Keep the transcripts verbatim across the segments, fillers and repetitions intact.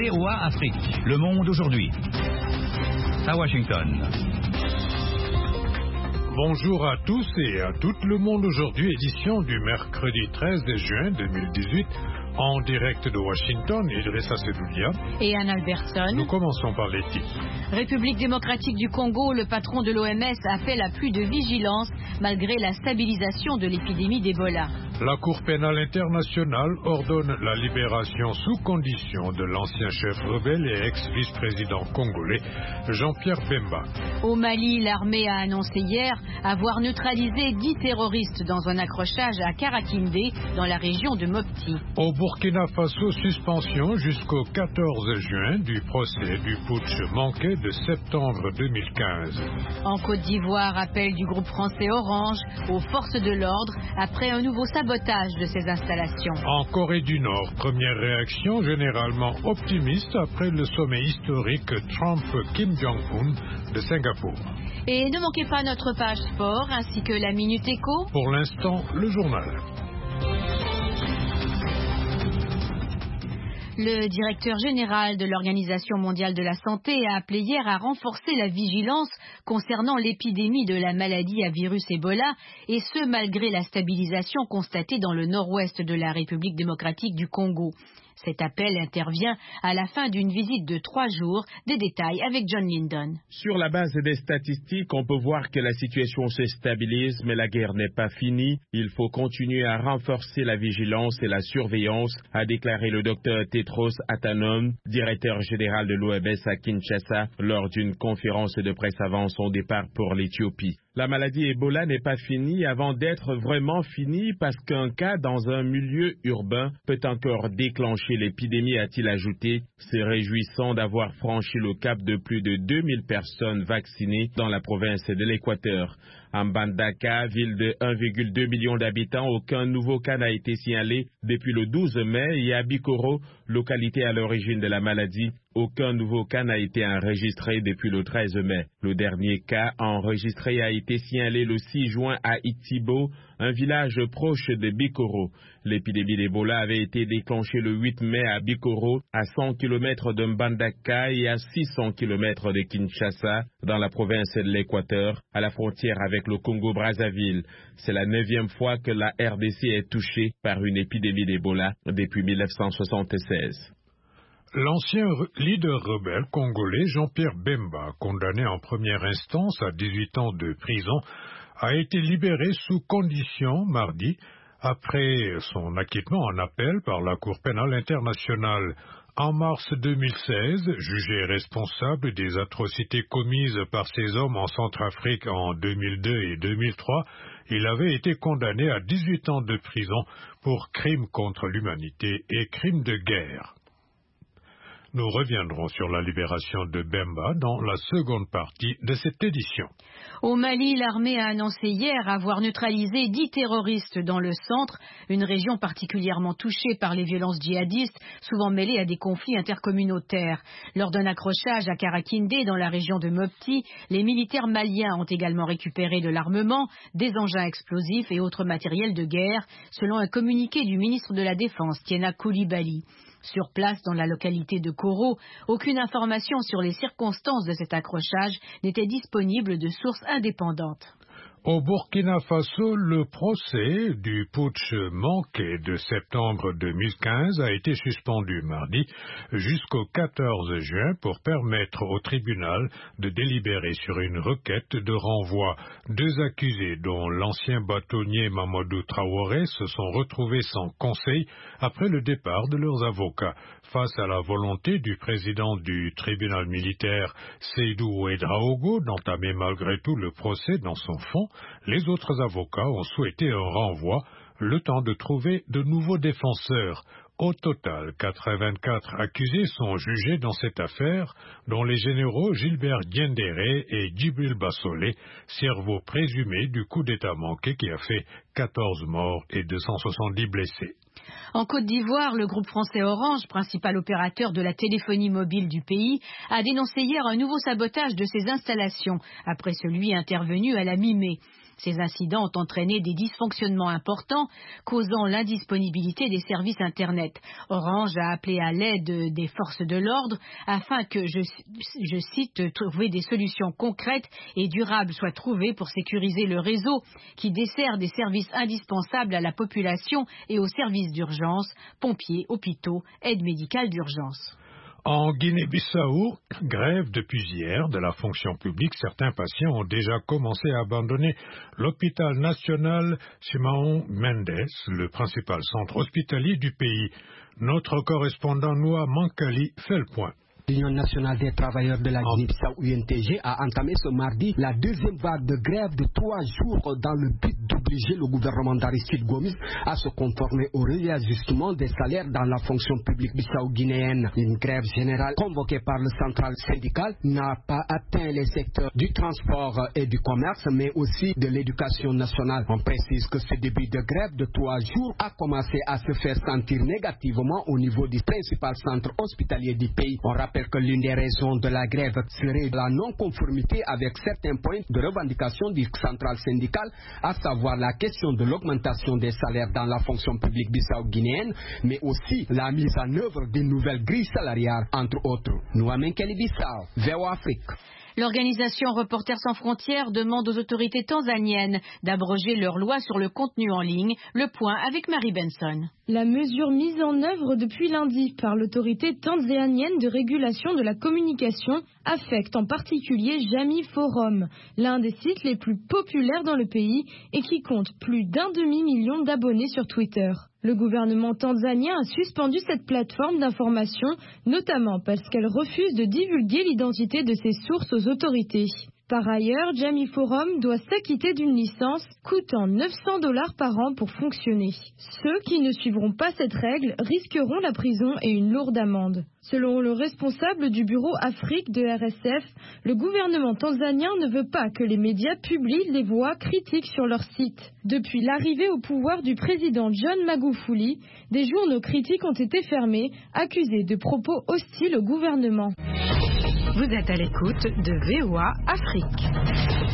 V O A Afrique. Le monde aujourd'hui. À Washington. Bonjour à tous et à tout le monde aujourd'hui, édition du mercredi treize juin deux mille dix-huit, en direct de Washington, Idrissa Sedoulia et Anne Albertson. Nous commençons par les titres. République démocratique du Congo, le patron de l'O M S appelle à plus de vigilance malgré la stabilisation de l'épidémie d'Ebola. La Cour pénale internationale ordonne la libération sous condition de l'ancien chef rebelle et ex-vice-président congolais Jean-Pierre Bemba. Au Mali, l'armée a annoncé hier avoir neutralisé dix terroristes dans un accrochage à Karakindé, dans la région de Mopti. Au Burkina Faso, suspension jusqu'au quatorze juin du procès du putsch manqué de septembre deux mille quinze. En Côte d'Ivoire, appel du groupe français Orange aux forces de l'ordre après un nouveau sabotage de ces installations. En Corée du Nord, première réaction généralement optimiste après le sommet historique Trump-Kim Jong-un de Singapour. Et ne manquez pas notre page sport ainsi que la Minute Éco. Pour l'instant, le journal. Le directeur général de l'Organisation mondiale de la santé a appelé hier à renforcer la vigilance concernant l'épidémie de la maladie à virus Ebola, et ce malgré la stabilisation constatée dans le nord-ouest de la République démocratique du Congo. Cet appel intervient à la fin d'une visite de trois jours. Des détails avec John Lindon. Sur la base des statistiques, on peut voir que la situation se stabilise, mais la guerre n'est pas finie. Il faut continuer à renforcer la vigilance et la surveillance, a déclaré le docteur Tedros Adhanom, directeur général de l'O M S à Kinshasa, lors d'une conférence de presse avant son départ pour l'Éthiopie. La maladie Ebola n'est pas finie avant d'être vraiment finie parce qu'un cas dans un milieu urbain peut encore déclencher l'épidémie, a-t-il ajouté. C'est réjouissant d'avoir franchi le cap de plus de deux mille personnes vaccinées dans la province de l'Équateur. À Mbandaka, ville de un virgule deux million d'habitants, aucun nouveau cas n'a été signalé depuis le douze mai, et à Bikoro, localité à l'origine de la maladie, aucun nouveau cas n'a été enregistré depuis le treize mai. Le dernier cas enregistré a été signalé le six juin à Itibo, un village proche de Bikoro. L'épidémie d'Ebola avait été déclenchée le huit mai à Bikoro, à cent kilomètres de Mbandaka et à six cents kilomètres de Kinshasa, dans la province de l'Équateur, à la frontière avec le Congo-Brazzaville. C'est la neuvième fois que la R D C est touchée par une épidémie d'Ebola depuis mille neuf cent soixante-seize. L'ancien leader rebelle congolais Jean-Pierre Bemba, condamné en première instance à dix-huit ans de prison, a été libéré sous condition mardi après son acquittement en appel par la Cour pénale internationale. En mars deux mille seize, jugé responsable des atrocités commises par ces hommes en Centrafrique en deux mille deux et deux mille trois, il avait été condamné à dix-huit ans de prison pour crimes contre l'humanité et crimes de guerre. Nous reviendrons sur la libération de Bemba dans la seconde partie de cette édition. Au Mali, l'armée a annoncé hier avoir neutralisé dix terroristes dans le centre, une région particulièrement touchée par les violences djihadistes, souvent mêlées à des conflits intercommunautaires. Lors d'un accrochage à Karakindé, dans la région de Mopti, les militaires maliens ont également récupéré de l'armement, des engins explosifs et autres matériels de guerre, selon un communiqué du ministre de la Défense, Tiena Coulibaly. Sur place, dans la localité de Koro, aucune information sur les circonstances de cet accrochage n'était disponible de sources indépendantes. Au Burkina Faso, le procès du putsch manqué de septembre deux mille quinze a été suspendu mardi jusqu'au quatorze juin pour permettre au tribunal de délibérer sur une requête de renvoi. Deux accusés, dont l'ancien bâtonnier Mamadou Traoré, se sont retrouvés sans conseil après le départ de leurs avocats. Face à la volonté du président du tribunal militaire, Seydou Ouedraogo, d'entamer malgré tout le procès dans son fond, les autres avocats ont souhaité un renvoi, le temps de trouver de nouveaux défenseurs. Au total, quatre-vingt-quatre accusés sont jugés dans cette affaire, dont les généraux Gilbert Diendéré et Djibril Bassolé, cerveau présumé du coup d'État manqué qui a fait quatorze morts et deux cent soixante-dix blessés. En Côte d'Ivoire, le groupe français Orange, principal opérateur de la téléphonie mobile du pays, a dénoncé hier un nouveau sabotage de ses installations, après celui intervenu à la mi-mai. Ces incidents ont entraîné des dysfonctionnements importants, causant l'indisponibilité des services Internet. Orange a appelé à l'aide des forces de l'ordre afin que, je, je cite, trouver des solutions concrètes et durables soient trouvées pour sécuriser le réseau qui dessert des services indispensables à la population et aux services d'urgence, pompiers, hôpitaux, aide médicale d'urgence. En Guinée-Bissau, grève depuis hier de la fonction publique. Certains patients ont déjà commencé à abandonner l'hôpital national Simão Mendes, le principal centre hospitalier du pays. Notre correspondant Noah Mankali fait le point. L'Union nationale des travailleurs de la Guinée-Bissau U N T G a entamé ce mardi la deuxième vague de grève de trois jours dans le but d'obliger le gouvernement d'Aristide Gomis à se conformer au réajustement des salaires dans la fonction publique bissau-guinéenne. Une grève générale convoquée par le central syndical n'a pas atteint les secteurs du transport et du commerce, mais aussi de l'éducation nationale. On précise que ce début de grève de trois jours a commencé à se faire sentir négativement au niveau du principal centre hospitalier du pays. On rappelle que l'une des raisons de la grève serait la non-conformité avec certains points de revendication du central syndical, à savoir la question de l'augmentation des salaires dans la fonction publique bissau-guinéenne, mais aussi la mise en œuvre d'une nouvelle grille salariale, entre autres. Nouamen Kelly-Bissau, V O A Afrique. L'organisation Reporters sans frontières demande aux autorités tanzaniennes d'abroger leur loi sur le contenu en ligne. Le point avec Marie Benson. La mesure mise en œuvre depuis lundi par l'autorité tanzanienne de régulation de la communication affecte en particulier Jamii Forum, l'un des sites les plus populaires dans le pays et qui compte plus d'un demi-million d'abonnés sur Twitter. Le gouvernement tanzanien a suspendu cette plateforme d'information, notamment parce qu'elle refuse de divulguer l'identité de ses sources aux autorités. Par ailleurs, Jamii Forum doit s'acquitter d'une licence coûtant neuf cents dollars par an pour fonctionner. Ceux qui ne suivront pas cette règle risqueront la prison et une lourde amende. Selon le responsable du bureau Afrique de R S F, le gouvernement tanzanien ne veut pas que les médias publient les voix critiques sur leur site. Depuis l'arrivée au pouvoir du président John Magufuli, des journaux critiques ont été fermés, accusés de propos hostiles au gouvernement. Vous êtes à l'écoute de V O A Afrique.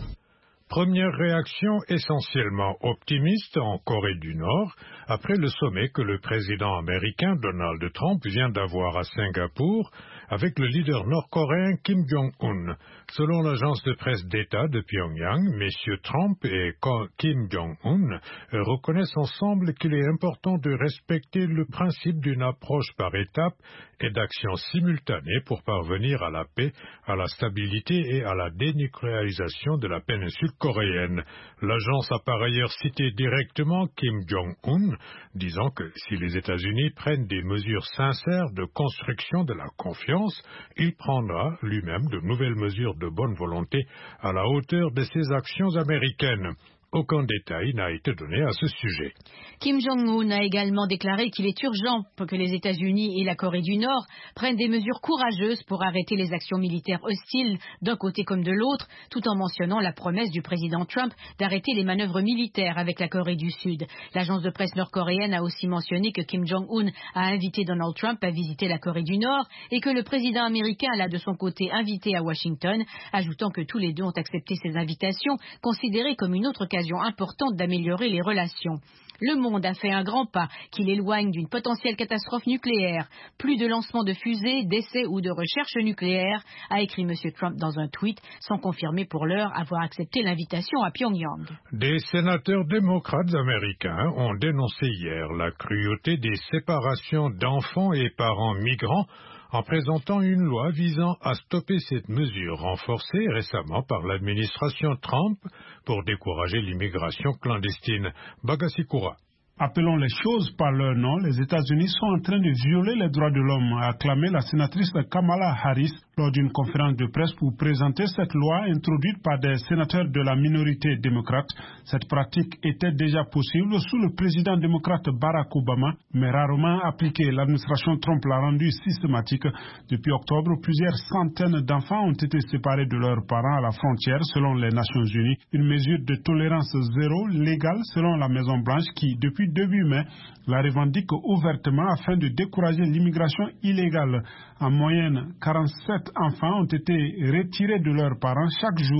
Première réaction essentiellement optimiste en Corée du Nord après le sommet que le président américain Donald Trump vient d'avoir à Singapour avec le leader nord-coréen Kim Jong-un. Selon l'agence de presse d'État de Pyongyang, messieurs Trump et Kim Jong-un reconnaissent ensemble qu'il est important de respecter le principe d'une approche par étapes et d'action simultanée pour parvenir à la paix, à la stabilité et à la dénucléarisation de la péninsule coréenne. L'agence a par ailleurs cité directement Kim Jong-un, disant que si les États-Unis prennent des mesures sincères de construction de la confiance, il prendra lui-même de nouvelles mesures de bonne volonté à la hauteur de ses actions américaines. Aucun détail n'a été donné à ce sujet. Kim Jong-un a également déclaré qu'il est urgent pour que les États-Unis et la Corée du Nord prennent des mesures courageuses pour arrêter les actions militaires hostiles d'un côté comme de l'autre, tout en mentionnant la promesse du président Trump d'arrêter les manœuvres militaires avec la Corée du Sud. L'agence de presse nord-coréenne a aussi mentionné que Kim Jong-un a invité Donald Trump à visiter la Corée du Nord et que le président américain l'a de son côté invité à Washington, ajoutant que tous les deux ont accepté ces invitations, considérées comme une autre occasion importante d'améliorer les relations. Le monde a fait un grand pas qui l'éloigne d'une potentielle catastrophe nucléaire. Plus de lancements de fusées, d'essais ou de recherches nucléaires, a écrit M. Trump dans un tweet, sans confirmer pour l'heure avoir accepté l'invitation à Pyongyang. Des sénateurs démocrates américains ont dénoncé hier la cruauté des séparations d'enfants et parents migrants en présentant une loi visant à stopper cette mesure renforcée récemment par l'administration Trump pour décourager l'immigration clandestine. Bagasikura. Appelons les choses par leur nom, les États-Unis sont en train de violer les droits de l'homme, a acclamé la sénatrice Kamala Harris lors d'une conférence de presse pour présenter cette loi introduite par des sénateurs de la minorité démocrate. Cette pratique était déjà possible sous le président démocrate Barack Obama, mais rarement appliquée. L'administration Trump l'a rendue systématique. Depuis octobre, plusieurs centaines d'enfants ont été séparés de leurs parents à la frontière, selon les Nations Unies. Une mesure de tolérance zéro légale selon la Maison-Blanche qui, depuis début mai, la revendique ouvertement afin de décourager l'immigration illégale. En moyenne, quarante-sept enfants ont été retirés de leurs parents chaque jour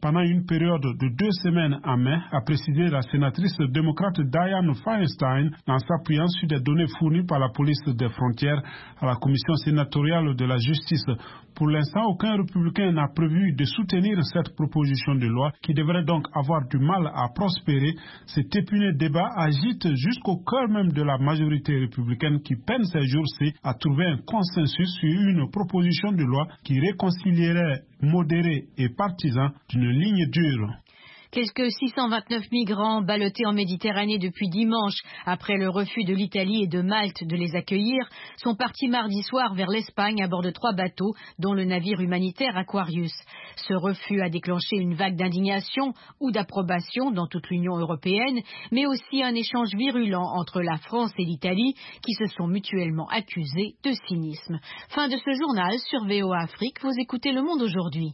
pendant une période de deux semaines en mai, a précisé la sénatrice démocrate Dianne Feinstein en s'appuyant sur des données fournies par la police des frontières à la commission sénatoriale de la justice. Pour l'instant, aucun républicain n'a prévu de soutenir cette proposition de loi qui devrait donc avoir du mal à prospérer. Cet épineux débat agite jusqu'au cœur même de la majorité républicaine qui peine ces jours-ci à trouver un consensus sur une proposition de loi qui réconcilierait modérés et partisans d'une ligne dure. Quelques six cent vingt-neuf migrants ballottés en Méditerranée depuis dimanche, après le refus de l'Italie et de Malte de les accueillir, sont partis mardi soir vers l'Espagne à bord de trois bateaux, dont le navire humanitaire Aquarius. Ce refus a déclenché une vague d'indignation ou d'approbation dans toute l'Union européenne, mais aussi un échange virulent entre la France et l'Italie, qui se sont mutuellement accusés de cynisme. Fin de ce journal sur V O A Afrique. Vous écoutez Le Monde aujourd'hui.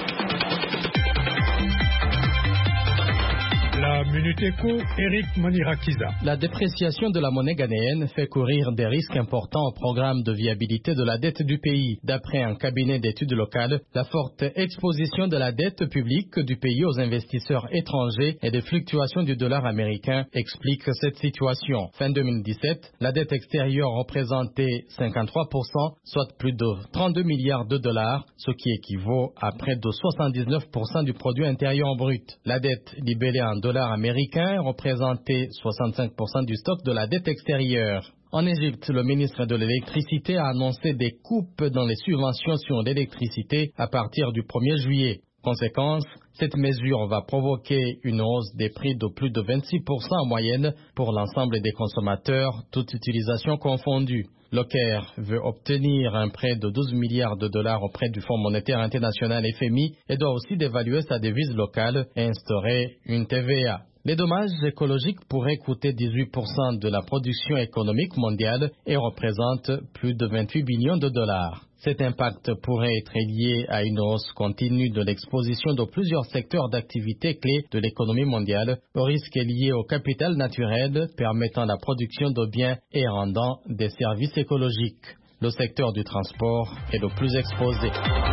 La Minute Éco, Eric Manirakiza. La dépréciation de la monnaie ghanéenne fait courir des risques importants au programme de viabilité de la dette du pays. D'après un cabinet d'études locales, la forte exposition de la dette publique du pays aux investisseurs étrangers et des fluctuations du dollar américain explique cette situation. Fin deux mille dix-sept, la dette extérieure représentait cinquante-trois pour cent, soit plus de trente-deux milliards de dollars, ce qui équivaut à près de soixante-dix-neuf pour cent du produit intérieur brut. La dette libellée en dollars américain représentait soixante-cinq pour cent du stock de la dette extérieure. En Égypte, le ministre de l'Électricité a annoncé des coupes dans les subventions sur l'électricité à partir du premier juillet. Conséquence, cette mesure va provoquer une hausse des prix de plus de vingt-six pour cent en moyenne pour l'ensemble des consommateurs, toute utilisation confondue. Le Caire veut obtenir un prêt de douze milliards de dollars auprès du Fonds monétaire international F M I et doit aussi dévaluer sa devise locale et instaurer une T V A. Les dommages écologiques pourraient coûter dix-huit pour cent de la production économique mondiale et représentent plus de vingt-huit billions de dollars. Cet impact pourrait être lié à une hausse continue de l'exposition de plusieurs secteurs d'activité clés de l'économie mondiale, au risque lié au capital naturel permettant la production de biens et rendant des services écologiques. Le secteur du transport est le plus exposé.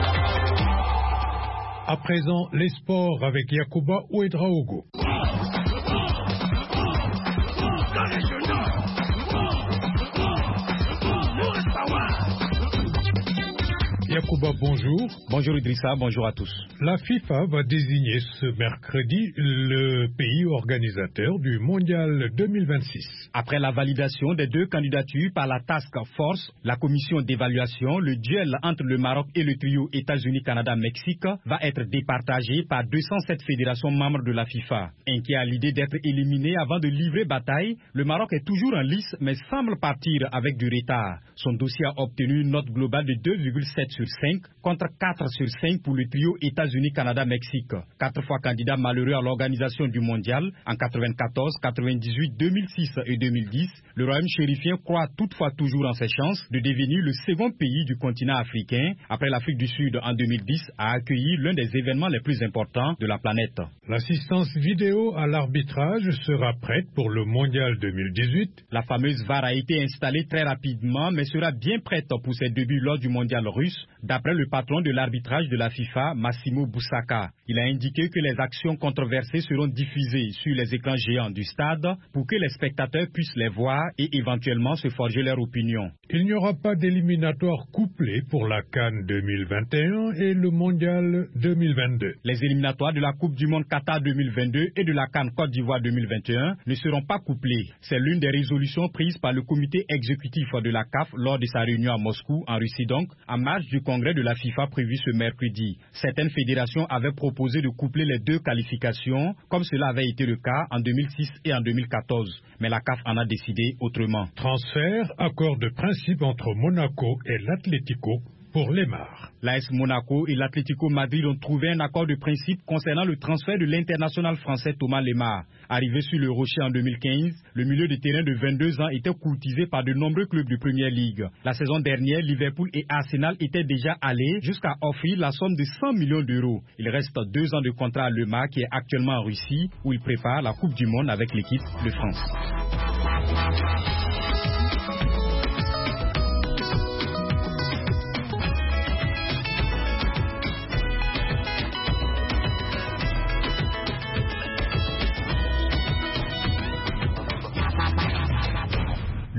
À présent, les sports avec Yacouba Ouedraogo. Yacouba, bonjour. Bonjour Idrissa, bonjour à tous. La FIFA va désigner ce mercredi le pays organisateur du Mondial deux mille vingt-six. Après la validation des deux candidatures par la Task Force, la commission d'évaluation, le duel entre le Maroc et le trio États-Unis-Canada-Mexique va être départagé par deux cent sept fédérations membres de la FIFA. Inquiet à l'idée d'être éliminé avant de livrer bataille, le Maroc est toujours en lice mais semble partir avec du retard. Son dossier a obtenu une note globale de deux virgule sept sur cinq contre quatre sur cinq pour le trio États-Unis-Canada-Mexique. Quatre fois candidat malheureux à l'organisation du mondial en quatre-vingt-quatorze, quatre-vingt-dix-huit, deux mille six et deux mille dix, le royaume chérifien croit toutefois toujours en ses chances de devenir le second pays du continent africain après l'Afrique du Sud en deux mille dix a accueilli l'un des événements les plus importants de la planète. L'assistance vidéo à l'arbitrage sera prête pour le mondial deux mille dix-huit. La fameuse V A R a été installée très rapidement mais sera bien prête pour ses débuts lors du mondial russe, d'après le patron de l'arbitrage de la FIFA, Massimo Boussaka. Il a indiqué que les actions controversées seront diffusées sur les écrans géants du stade pour que les spectateurs puissent les voir et éventuellement se forger leur opinion. Il n'y aura pas d'éliminatoire couplé pour la CAN deux mille vingt et un et le mondial deux mille vingt-deux. Les éliminatoires de la Coupe du Monde Qatar deux mille vingt-deux et de la CAN Côte d'Ivoire deux mille vingt et un ne seront pas couplés. C'est l'une des résolutions prises par le comité exécutif de la C A F lors de sa réunion à Moscou, en Russie donc, en marge du congrès de la FIFA prévu ce mercredi. Certaines fédérations avaient proposé de coupler les deux qualifications, comme cela avait été le cas en deux mille six et en deux mille quatorze. Mais la C A F en a décidé autrement. Transfert, accord de principe entre Monaco et l'Atlético pour Lemar. L'A S Monaco et l'Atlético Madrid ont trouvé un accord de principe concernant le transfert de l'international français Thomas Lemar. Arrivé sur le Rocher en deux mille quinze, le milieu de terrain de vingt-deux ans était courtisé par de nombreux clubs de Première Ligue. La saison dernière, Liverpool et Arsenal étaient déjà allés jusqu'à offrir la somme de cent millions d'euros. Il reste deux ans de contrat à Lemar qui est actuellement en Russie où il prépare la Coupe du Monde avec l'équipe de France.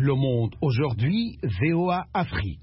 Le Monde aujourd'hui, V O A Afrique.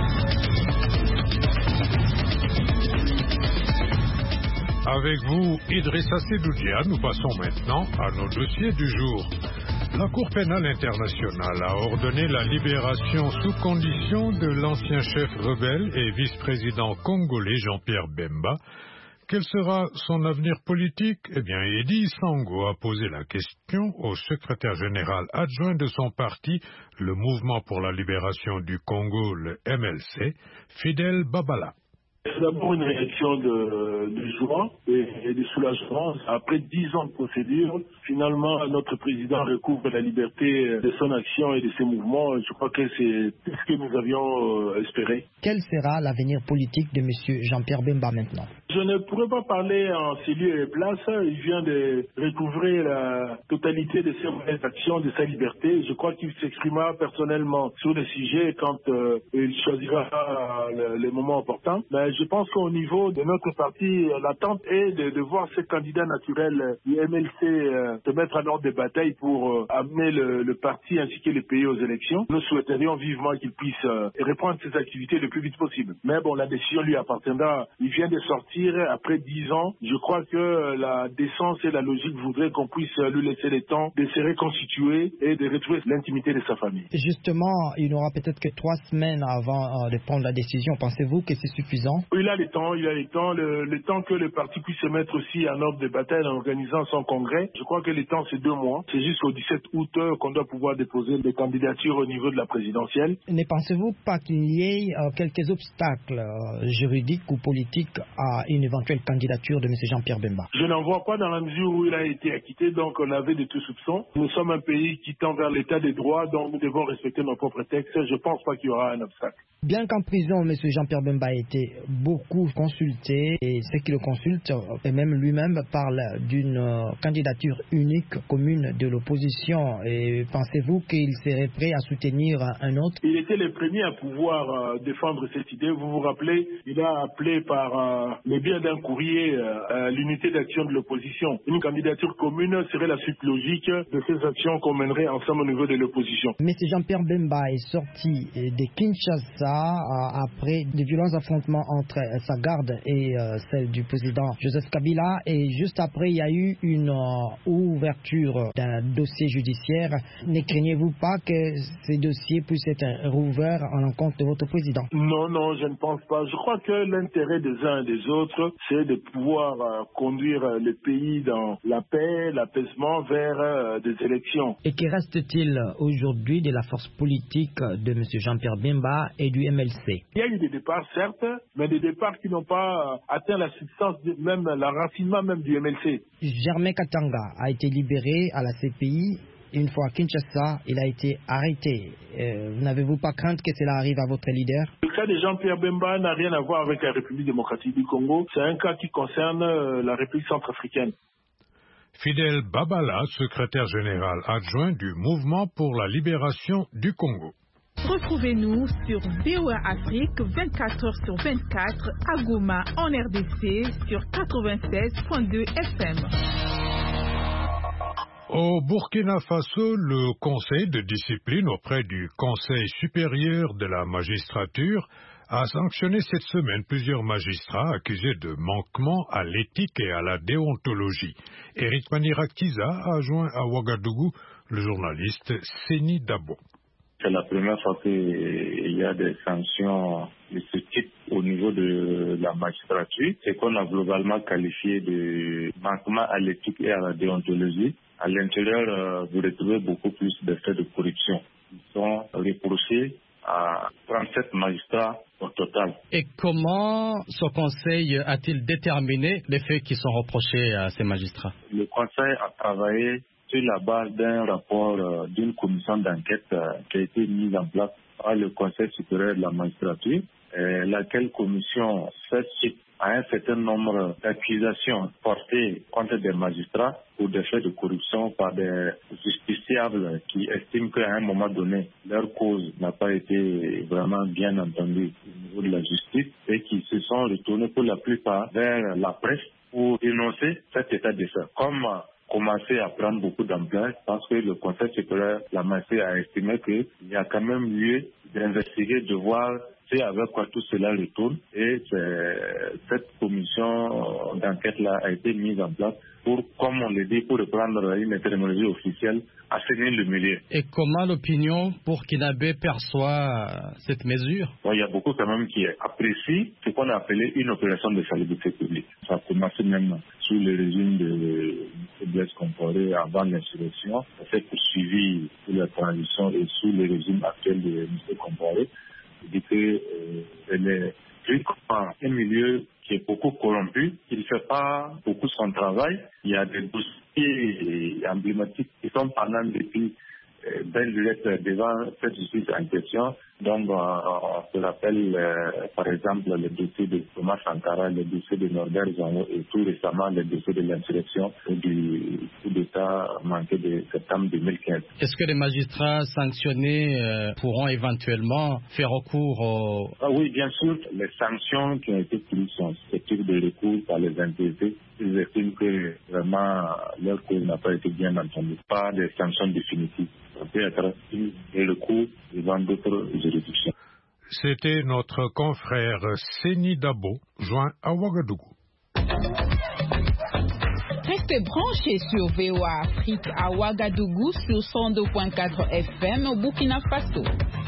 Avec vous, Idrissa Sedoudia, nous passons maintenant à nos dossiers du jour. La Cour pénale internationale a ordonné la libération sous condition de l'ancien chef rebelle et vice-président congolais Jean-Pierre Bemba. Quel sera son avenir politique? Eh bien, Eddy Sango a posé la question au secrétaire général adjoint de son parti, le Mouvement pour la libération du Congo, le M L C, Fidel Babala. C'est d'abord une réaction de, de joie et, et de soulagement. Après dix ans de procédure, finalement, notre président recouvre la liberté de son action et de ses mouvements. Je crois que c'est tout ce que nous avions euh, espéré. Quel sera l'avenir politique de M. Jean-Pierre Bemba maintenant? Je ne pourrais pas parler en ces lieux et places. Il vient de recouvrer la totalité de ses actions, de sa liberté. Je crois qu'il s'exprimera personnellement sur le sujet quand euh, il choisira le, le moment opportun. Mais je pense qu'au niveau de notre parti, l'attente est de, de voir ces candidats naturels du M L C euh, se mettre à l'ordre de bataille pour euh, amener le, le parti ainsi que le pays aux élections. Nous souhaiterions vivement qu'il puisse euh, reprendre ses activités le plus vite possible. Mais bon, la décision lui appartiendra. Il vient de sortir après dix ans. Je crois que la décence et la logique voudraient qu'on puisse lui laisser le temps de se reconstituer et de retrouver l'intimité de sa famille. Justement, il n'aura peut-être que trois semaines avant euh, de prendre la décision. Pensez-vous que c'est suffisant? Il a le temps, il a le temps, le, le temps que le parti puisse se mettre aussi en ordre de bataille en organisant son congrès. Je crois que le temps c'est deux mois. C'est jusqu'au dix-sept août qu'on doit pouvoir déposer des candidatures au niveau de la présidentielle. Ne pensez-vous pas qu'il y ait euh, quelques obstacles euh, juridiques ou politiques à une éventuelle candidature de M. Jean-Pierre Bemba? Je n'en vois pas dans la mesure où il a été acquitté, donc on avait de tout soupçon. Nous sommes un pays qui tend vers l'état des droits, donc nous devons respecter nos propres textes. Je ne pense pas qu'il y aura un obstacle. Bien qu'en prison, M. Jean-Pierre Bemba a été beaucoup consulté, et ceux qui le consultent, et même lui-même, parlent d'une euh, candidature unique commune de l'opposition. Et pensez-vous qu'il serait prêt à soutenir un autre? Il était le premier à pouvoir euh, défendre cette idée. Vous vous rappelez, il a appelé par euh, le biais d'un courrier euh, l'unité d'action de l'opposition. Une candidature commune serait la suite logique de ces actions qu'on mènerait ensemble au niveau de l'opposition. M. Jean-Pierre Bemba est sorti de Kinshasa après de violents affrontements entre sa garde et euh, celle du président Joseph Kabila, et juste après il y a eu une euh, ouverture d'un dossier judiciaire. Ne craignez-vous pas que ces dossiers puissent être rouverts en encontre de votre président? Non, non, je ne pense pas. Je crois que l'intérêt des uns et des autres, c'est de pouvoir euh, conduire le pays dans la paix, l'apaisement vers euh, des élections. Et que reste-t-il aujourd'hui de la force politique de M. Jean-Pierre Bemba et du M L C? Il y a eu des départs, certes, mais des départs qui n'ont pas atteint la substance, même l'enracinement même du M L C. Germain Katanga a été libéré à la C P I. Une fois à Kinshasa, il a été arrêté. Euh, n'avez-vous pas crainte que cela arrive à votre leader? Le cas de Jean-Pierre Bemba n'a rien à voir avec la République démocratique du Congo. C'est un cas qui concerne euh, la République centrafricaine. Fidel Babala, secrétaire général adjoint du Mouvement pour la libération du Congo. Retrouvez-nous sur V O A Afrique vingt-quatre heures sur vingt-quatre à Goma en R D C sur quatre-vingt-seize virgule deux F M. Au Burkina Faso, le Conseil de discipline auprès du Conseil supérieur de la magistrature a sanctionné cette semaine plusieurs magistrats accusés de manquement à l'éthique et à la déontologie. Eric Maniraktiza a joint à Ouagadougou le journaliste Seni Dabo. C'est la première fois qu'il y a des sanctions de ce type au niveau de la magistrature. C'est qu'on a globalement qualifié de manquement à l'éthique et à la déontologie. À l'intérieur, euh, vous retrouvez beaucoup plus de faits de corruption. Ils sont reprochés à trente-sept magistrats au total. Et comment ce conseil a-t-il déterminé les faits qui sont reprochés à ces magistrats? Le conseil a travaillé sur la base d'un rapport euh, d'une commission d'enquête euh, qui a été mise en place par le Conseil supérieur de la magistrature, euh, laquelle commission fait suite à un certain nombre d'accusations portées contre des magistrats pour des faits de corruption par des justiciables qui estiment qu'à un moment donné, leur cause n'a pas été vraiment bien entendue au niveau de la justice et qui se sont sont retournés pour la plupart vers la presse pour dénoncer cet état de fait. Comme commencer à prendre beaucoup d'ampleur parce que le Conseil supérieur de la magistrature a estimé qu'il y a quand même lieu d'investiguer, de voir c'est avec quoi tout cela retourne. Et cette commission d'enquête-là a été mise en place pour, comme on le dit, pour reprendre une terminologie officielle, assainir le milieu. Et comment l'opinion burkinabé perçoit cette mesure? Bon, il y a beaucoup quand même qui apprécient ce qu'on a appelé une opération de salubrité publique. Ça a commencé même sous le régime de Blaise Compaoré avant l'insurrection. Ça s'est poursuivi sous la transition et sous le régime actuel de M. Compaoré. Je dis que euh, est un milieu qui est beaucoup corrompu, il ne fait pas beaucoup son travail. Il y a des dossiers emblématiques qui sont pendant depuis euh, belle lurette devant cette justice en question. Donc, euh, on se rappelle, euh, par exemple, le dossier de Thomas Sankara, le dossier de Norbert Zongo et tout récemment le dossier de l'insurrection du coup d'État manqué de septembre deux mille quinze. Est-ce que les magistrats sanctionnés euh, pourront éventuellement faire recours au... Ah oui, bien sûr. Les sanctions qui ont été prises sont susceptibles de recours par les intéressés. Ils estiment que vraiment leur cause n'a pas été bien entendue. Pas de sanctions définitives. Ça peut être un recours devant d'autres juridictions. C'était notre confrère Seni Dabo, joint à Ouagadougou. Restez branchés sur V O A Afrique à Ouagadougou sur cent deux virgule quatre F M au Burkina Faso.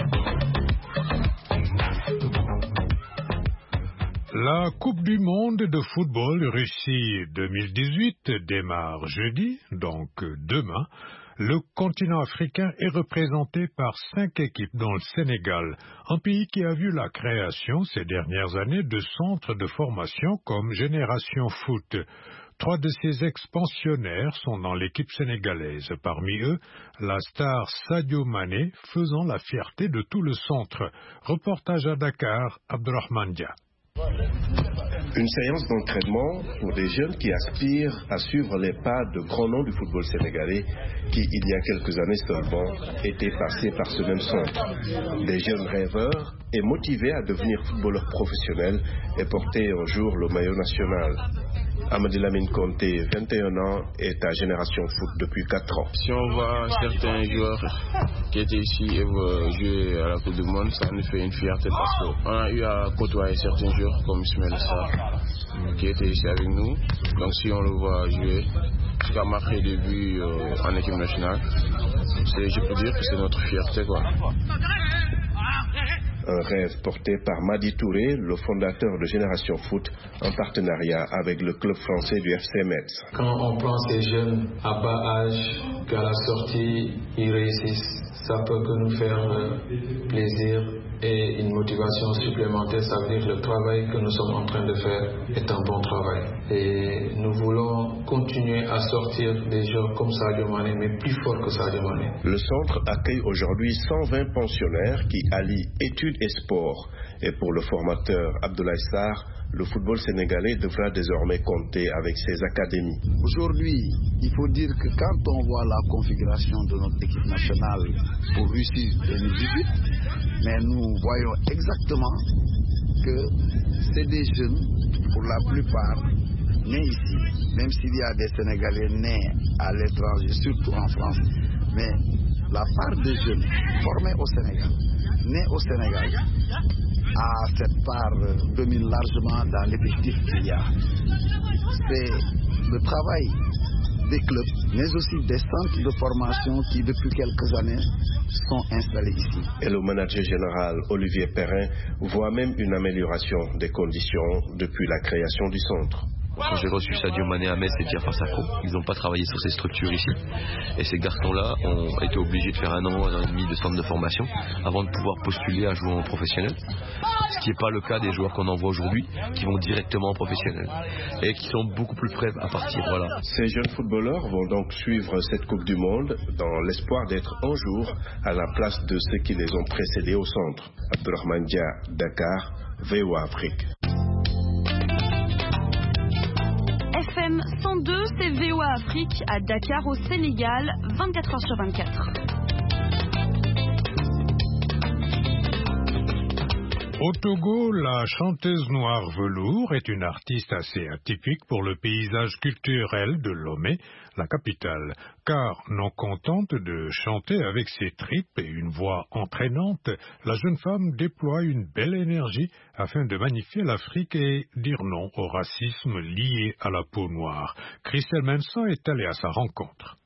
La Coupe du monde de football Russie deux mille dix-huit démarre jeudi, donc demain. Le continent africain est représenté par cinq équipes, dont le Sénégal, un pays qui a vu la création ces dernières années de centres de formation comme Génération Foot. Trois de ses expansionnaires sont dans l'équipe sénégalaise. Parmi eux, la star Sadio Mané, faisant la fierté de tout le centre. Reportage à Dakar, Abdurrahman Dia. Une séance d'entraînement pour des jeunes qui aspirent à suivre les pas de grands noms du football sénégalais qui, il y a quelques années seulement, étaient passés par ce même centre. Des jeunes rêveurs et motivés à devenir footballeurs professionnels et porter un jour le maillot national. Amadi Lamine Conté, vingt et un ans, est à Génération Foot depuis quatre ans. Si on voit certains joueurs qui étaient ici et veulent jouer à la Coupe du Monde, ça nous fait une fierté parce qu'on a eu à côtoyer certains joueurs comme Ismaël Sarr qui était ici avec nous. Donc si on le voit jouer, qui a marqué des buts euh, en équipe nationale, je peux dire que c'est notre fierté, quoi. Un rêve porté par Madi Touré, le fondateur de Génération Foot, en partenariat avec le club français du F C Metz. Quand on prend ces jeunes à bas âge, qu'à la sortie, ils réussissent, ça peut que nous faire plaisir et une motivation supplémentaire. Ça veut dire que le travail que nous sommes en train de faire est un bon travail. Et nous voulons continuer à sortir des joueurs comme Sadio Mané, mais plus fort que Sadio Mané. Le centre accueille aujourd'hui cent vingt pensionnaires qui allient études et sport. Et pour le formateur Abdoulaye Sarr, le football sénégalais devra désormais compter avec ses académies. Aujourd'hui, il faut dire que quand on voit la configuration de notre équipe nationale pour Russie deux mille dix-huit, mais nous voyons exactement que c'est des jeunes, pour la plupart, nés ici, même s'il y a des Sénégalais nés à l'étranger, surtout en France, mais la part des jeunes formés au Sénégal, nés au Sénégal, à cette part domine largement dans l'effectif qu'il y a. C'est le travail des clubs, mais aussi des centres de formation qui, depuis quelques années, sont installés ici. Et le manager général Olivier Perrin voit même une amélioration des conditions depuis la création du centre. Quand j'ai reçu Sadio Mané à Metz et Diafra Sakho, ils n'ont pas travaillé sur ces structures ici. Et ces garçons-là ont été obligés de faire un an, un an et demi de centre de formation avant de pouvoir postuler à jouer en professionnel. Ce qui n'est pas le cas des joueurs qu'on envoie aujourd'hui, qui vont directement en professionnel. Et qui sont beaucoup plus prêts à partir. Voilà. Ces jeunes footballeurs vont donc suivre cette Coupe du Monde dans l'espoir d'être un jour à la place de ceux qui les ont précédés au centre. Abdurrahman Dia, Dakar, V O A Afrique. F M cent deux, c'est V O A Afrique à Dakar au Sénégal, vingt-quatre heures sur vingt-quatre. Au Togo, la chanteuse noire Velours est une artiste assez atypique pour le paysage culturel de Lomé, la capitale, car non contente de chanter avec ses tripes et une voix entraînante, la jeune femme déploie une belle énergie afin de magnifier l'Afrique et dire non au racisme lié à la peau noire. Christelle Manson est allée à sa rencontre.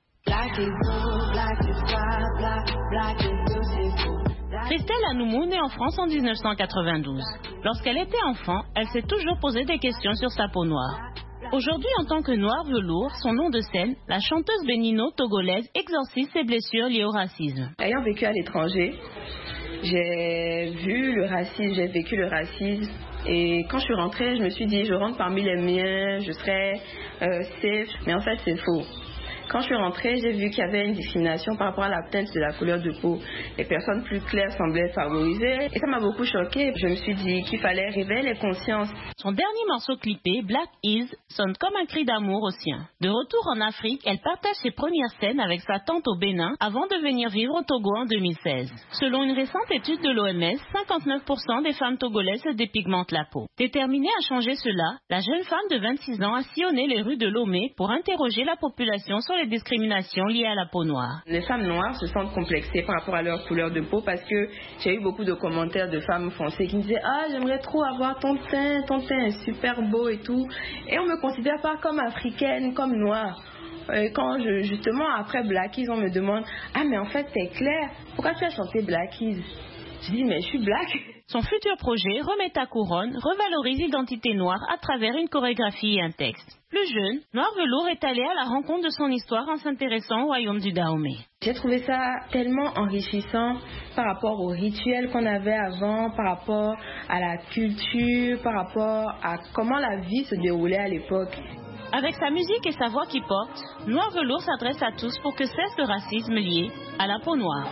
Christelle Anoumou naît en France en mille neuf cent quatre-vingt-douze. Lorsqu'elle était enfant, elle s'est toujours posé des questions sur sa peau noire. Aujourd'hui, en tant que Noire Velours, son nom de scène, la chanteuse bénino-togolaise exorcise ses blessures liées au racisme. Ayant vécu à l'étranger, j'ai vu le racisme, j'ai vécu le racisme. Et quand je suis rentrée, je me suis dit, je rentre parmi les miens, je serai euh, safe. Mais en fait, c'est faux. Quand je suis rentrée, j'ai vu qu'il y avait une discrimination par rapport à la teinte de la couleur de peau. Les personnes plus claires semblaient favorisées. Et ça m'a beaucoup choquée. Je me suis dit qu'il fallait réveiller les consciences. Son dernier morceau clippé, Black Is, sonne comme un cri d'amour au sien. De retour en Afrique, elle partage ses premières scènes avec sa tante au Bénin avant de venir vivre au Togo en deux mille seize. Selon une récente étude de l'O M S, cinquante-neuf pour cent des femmes togolaises se dépigmentent la peau. Déterminée à changer cela, la jeune femme de vingt-six ans a sillonné les rues de Lomé pour interroger la population sur les discriminations liées à la peau noire. Les femmes noires se sentent complexées par rapport à leur couleur de peau parce que j'ai eu beaucoup de commentaires de femmes foncées qui me disaient « Ah, j'aimerais trop avoir ton teint, ton teint est super beau et tout. » Et on ne me considère pas comme africaine, comme noire. Et quand je, justement, après Black Eyes, on me demande « Ah, mais en fait, t'es claire, pourquoi tu as chanté Black Eyes ?» Je dis « Mais je suis black !» Son futur projet, Remets ta couronne, revalorise l'identité noire à travers une chorégraphie et un texte. Plus jeune, Noire Velours est allée à la rencontre de son histoire en s'intéressant au royaume du Dahomey. J'ai trouvé ça tellement enrichissant par rapport aux rituels qu'on avait avant, par rapport à la culture, par rapport à comment la vie se déroulait à l'époque. Avec sa musique et sa voix qui porte, Noire Velours s'adresse à tous pour que cesse le racisme lié à la peau noire.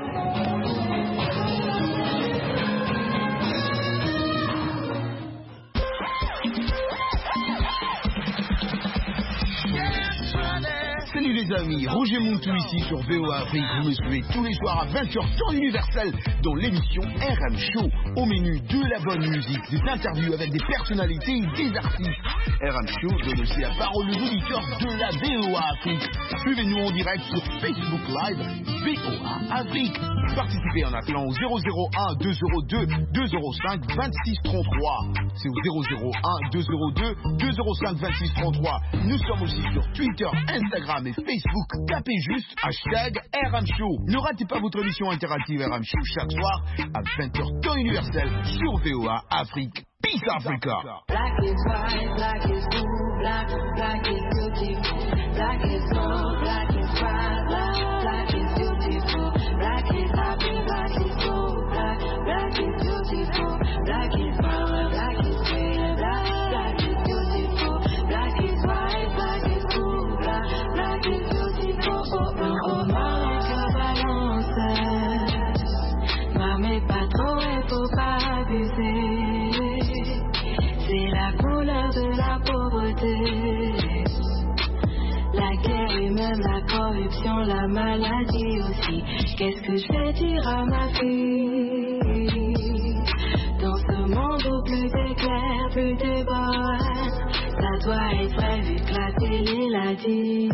Salut les amis, Roger Mountou ici sur V O A Afrique. Vous me suivez tous les soirs à vingt heures temps universel dans l'émission R M Show. Au menu de la bonne musique, des interviews avec des personnalités et des artistes. R M Show donne aussi la parole aux auditeurs de la V O A Afrique. Suivez-nous en direct sur Facebook Live V O A Afrique. Participez en appelant au zéro zéro un deux zéro deux deux zéro cinq vingt-six trente-trois. C'est au zéro zéro un deux zéro deux deux zéro cinq vingt-six trente-trois. Nous sommes aussi sur Twitter, Instagram et Facebook. Tapez juste hashtag R M Show. Ne ratez pas votre émission interactive R M Show chaque soir à vingt heures temps universel sur V O A Afrique. Peace Africa. Black is white, black is blue, black, black is beautiful. Black is gold, black is bright, black, black is beautiful. Black is happy, black is gold, black, black is beautiful. Black is power, black is clear, black, black is beautiful. Black is white, black is blue, black, black is beautiful. Oh, oh, oh, maman, tu balances. Maman, pas trop, il faut pas abuser. C'est la couleur de la pauvreté, la guerre et même la corruption, la maladie aussi. Qu'est-ce que je vais dire à ma fille? Dans ce monde où plus d'éclairs, plus de bonnes, ça doit être vrai vu que la télé l'a dit.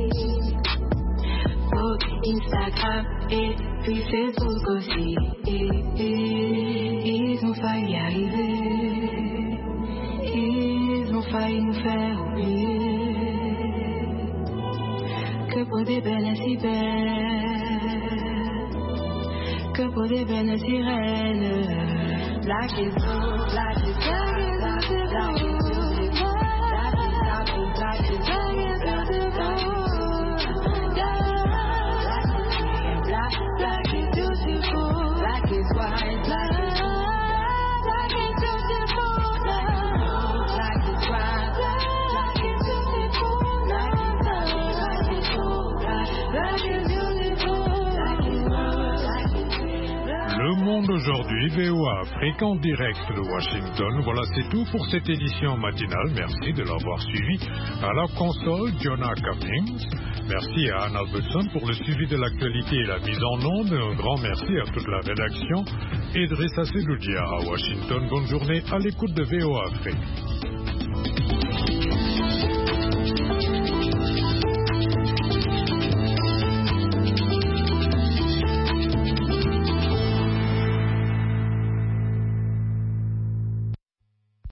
Oh, Instagram et puis Facebook aussi. Et, et, ils ont failli arriver. Ils ont failli nous faire oublier que pour des belles si belles, que pour des belles sirènes. Black is blue, black is black, black is black is beautiful. Black is happy, black is black is beautiful. Black is clear, black, black is beautiful. Black is white, black is black is beautiful. Le monde aujourd'hui. aujourd'hui, V O A Afrique en direct de Washington. Voilà, c'est tout pour cette édition matinale. Merci de l'avoir suivi. À la console, Jonah Cummings. Merci à Anne Albertson pour le suivi de l'actualité et la mise en onde. Un grand merci à toute la rédaction. Idrissa Seloudia à Washington. Bonne journée à l'écoute de V O A Afrique.